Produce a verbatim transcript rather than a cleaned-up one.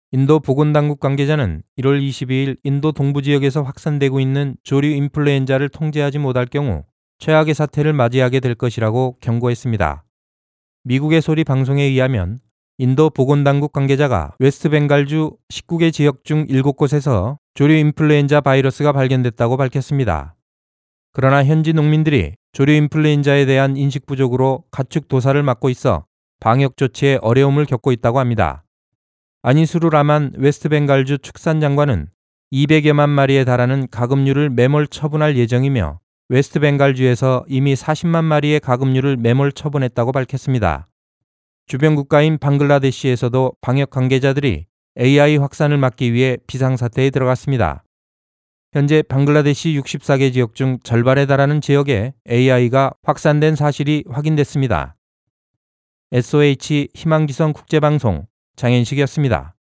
인도 보건당국 관계자는 일월 이십이일 인도 동부 지역에서 확산되고 있는 조류 인플루엔자를 통제하지 못할 경우 최악의 사태를 맞이하게 될 것이라고 경고했습니다. 미국의 소리 방송에 의하면 인도 보건당국 관계자가 웨스트벵갈주 십구 개 지역 중 일곱 곳에서 조류 인플루엔자 바이러스가 발견됐다고 밝혔습니다. 그러나 현지 농민들이 조류 인플루엔자에 대한 인식 부족으로 가축 도살을 막고 있어 방역 조치에 어려움을 겪고 있다고 합니다. 아니수르 라만 웨스트벵갈주 축산장관은 이백여만 마리에 달하는 가금류를 매몰 처분할 예정이며 웨스트벵갈주에서 이미 사십만 마리의 가금류를 매몰 처분했다고 밝혔습니다. 주변 국가인 방글라데시에서도 방역 관계자들이 에이아이 확산을 막기 위해 비상사태에 들어갔습니다. 현재 방글라데시 육십사 개 지역 중 절반에 달하는 지역에 에이아이가 확산된 사실이 확인됐습니다. 에스오에이치 희망지성 국제방송 장현식이었습니다.